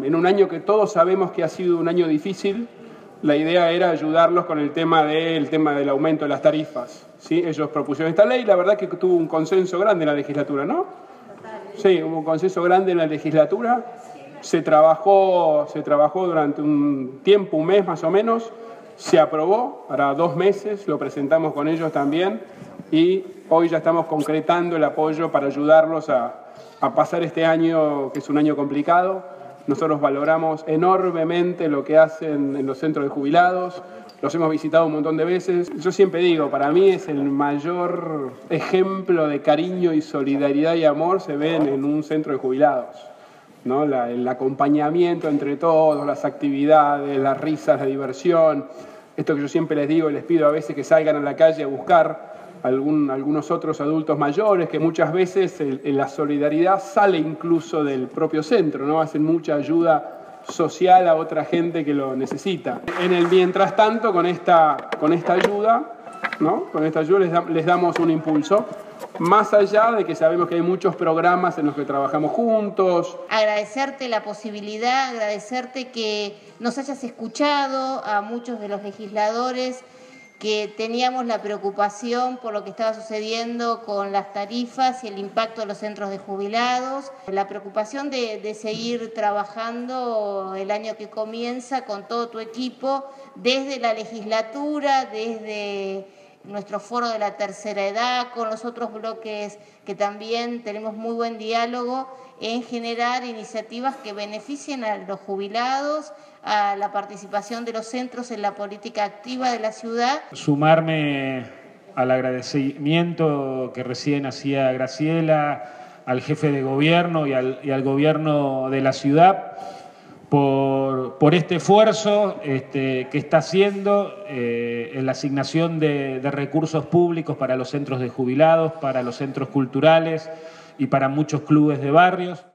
en un año que todos sabemos que ha sido un año difícil, la idea era ayudarlos con el tema del aumento de las tarifas, ¿sí? Ellos propusieron esta ley, la verdad que tuvo un consenso grande en la legislatura, ¿no? Sí, hubo un consenso grande en la legislatura, se trabajó durante un tiempo, un mes más o menos, se aprobó para 2 meses, lo presentamos con ellos también y hoy ya estamos concretando el apoyo para ayudarlos a pasar este año, que es un año complicado. Nosotros valoramos enormemente lo que hacen en los centros de jubilados, los hemos visitado un montón de veces. Yo siempre digo, para mí es el mayor ejemplo de cariño y solidaridad y amor se ven en un centro de jubilados, ¿no? El acompañamiento entre todos, las actividades, las risas, la diversión. Esto que yo siempre les digo y les pido a veces que salgan a la calle a buscar algunos otros adultos mayores, que muchas veces la solidaridad sale incluso del propio centro, ¿no? Hacen mucha ayuda social a otra gente que lo necesita. En el mientras tanto, con esta ayuda, ¿no? Con esta ayuda les damos un impulso, más allá de que sabemos que hay muchos programas en los que trabajamos juntos. Agradecerte la posibilidad, agradecerte que nos hayas escuchado a muchos de los legisladores que teníamos la preocupación por lo que estaba sucediendo con las tarifas y el impacto de los centros de jubilados, la preocupación de seguir trabajando el año que comienza con todo tu equipo, desde la legislatura, desde nuestro foro de la tercera edad, con los otros bloques que también tenemos muy buen diálogo en generar iniciativas que beneficien a los jubilados, a la participación de los centros en la política activa de la ciudad. Sumarme al agradecimiento que recién hacía Graciela, al jefe de gobierno y al gobierno de la ciudad por este esfuerzo que está haciendo en la asignación de recursos públicos para los centros de jubilados, para los centros culturales y para muchos clubes de barrios.